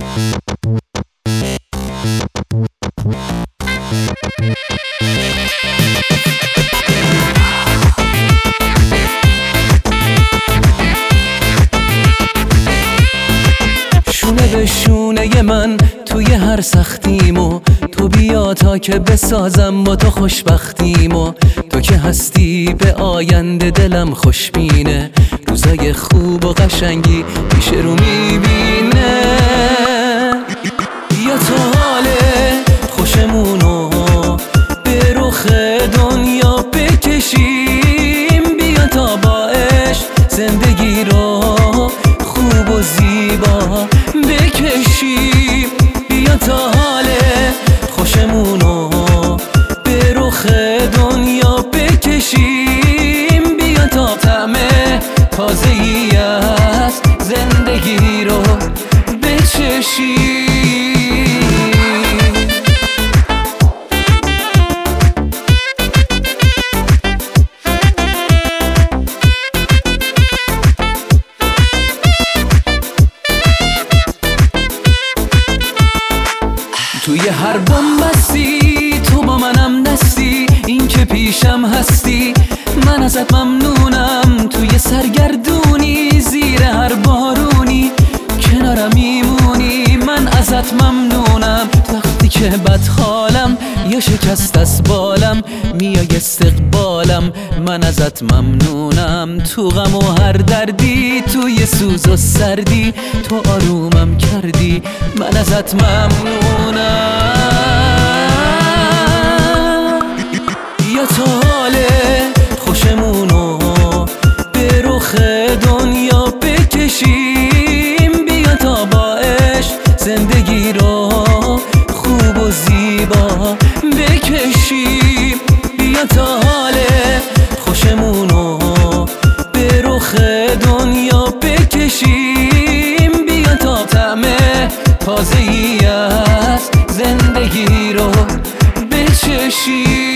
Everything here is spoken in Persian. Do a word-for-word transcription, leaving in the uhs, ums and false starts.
شونه به شونه من توی هر سختیمو تو بیا تا که بسازم با تو خوشبختیمو. تو که هستی به آینده دلم خوشبینه، روزای خوب و قشنگی پیش رو میبینه. بیا تو حال خوشمونو به رخ دنیا بکشیم، بیا تا با عشق زندگی رو خوب و زیبا بکشیم. بیا تا حال خوشمونو به رخ دنیا بکشیم، بیا تا طعم تازه‌ای از زندگی رو بچشیم. توی هر بنبستی تو با منم دستی، این که پیشم هستی من ازت ممنونم. توی سرگردونی زیر هر بارونی کنارم میمونی، من ازت ممنونم. وقتی که بدحالم یا شکست از بالم میای استقبالم، من ازت ممنونم. تو غم و هر دردی توی سوز و سردی تو آرومم کردی، من ازت ممنونم. یا تو حال خوشمونو به رخ دنیا بکشیم، بیا تا با عشق زندگی رو خوب و زیبا بکشیم. بیا تا حال خوشمونو به رخ دنیا بکشیم، بیا تا طعم تازه‌ای از زندگی رو بچشیم.